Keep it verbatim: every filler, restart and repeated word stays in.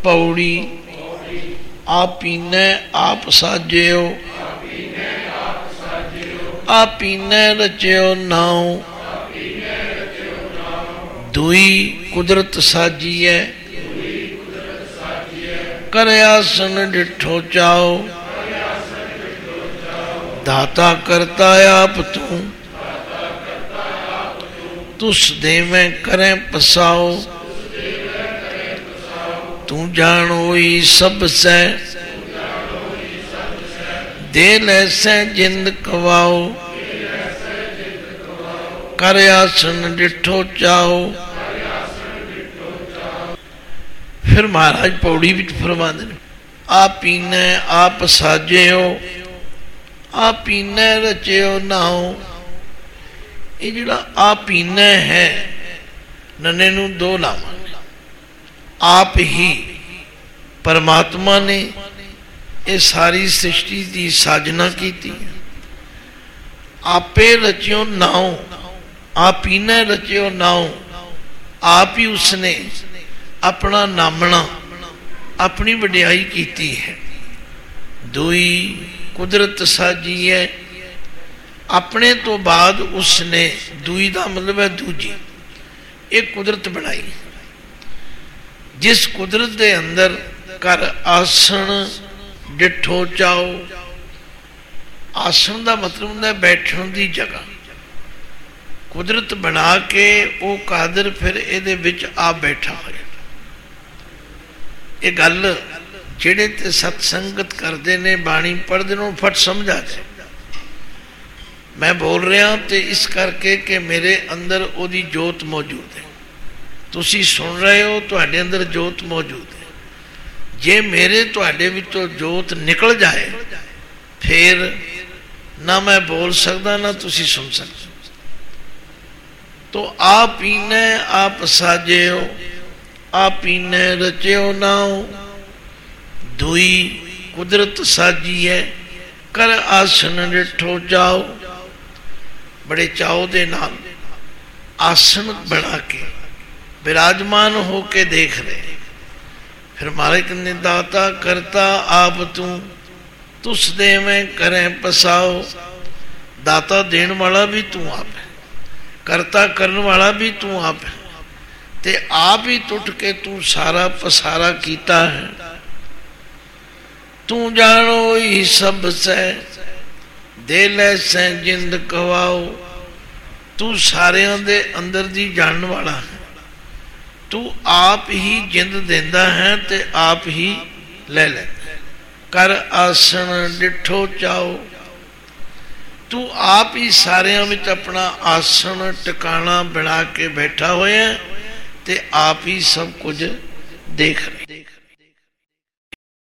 पौड़ी आपीने आप साजियो आपीने रचियो नाउ दुई कुदरत साजी है कर आसन डिठो चाओ दाता करता आप तू तुस दे में करें पसाओ तू जानो ही सब से दे लैसे जिंद कवाओ कर आसन डिठो चाओ। फिर महाराज पौड़ी विच फरमांदे ने आप पीने आप साजियो आप पीने रचियो नाओ। ये जिहड़ा आ पीने है नन्हे नूं दो लावांगे। आप ही परमात्मा ने ये सारी सृष्टि की साजना की। आपे रचियो नाओ आप पीने रचियो नाओ। आप ही उसने अपना नामना अपनी वडियाई की है। दुई कुदरत साजी है अपने तो बाद उसने दुई का मतलब है दूजी एक कुदरत बनाई जिस कुदरत के अंदर कर आसन डिठो चाओ। आसन का मतलब होंगे बैठने की जगह। कुदरत बना के वो कादर फिर ये विच आ बैठा हो। ये गल जेड़े ते सत्संगत करते ने बाणी पढ़ते ने फट समझ आ जाए। मैं बोल रहा तो इस करके कि मेरे अंदर ओदी जोत मौजूद है। तुसी सुन रहे हो तुहाडे अंदर जोत मौजूद है। जे मेरे तुहाडे विचों जोत निकल जाए फिर ना मैं बोल सकता ना तुसी सुन सकते। तो आप पीने आप साजियो आप पीने रचियो नाओ। दुई कुदरत साजी है कर आसन डिठो चाओ। बड़े चाओ दे नाल आसन बना के विराजमान होके देख रहे। फिर मालिक ने दाता करता आप तू तुस दे में करें पसाओ। दाता देने वाला भी तू आप है करता करने वाला भी तू आप है ते आप ही टुट के तू सारा पसारा कीता है। तू जानो ही सब से दे लैसे जिंद कवाओ। तू सारे दे अंदर दी जानने वाला है। तू आप ही जिंद देंदा है ते आप ही ले ले। कर आसन डिठो चाओ। तू आप ही सारे विच अपना आसन टिकाणा बना के बैठा होया ते आप ही सब कुछ देख रहे।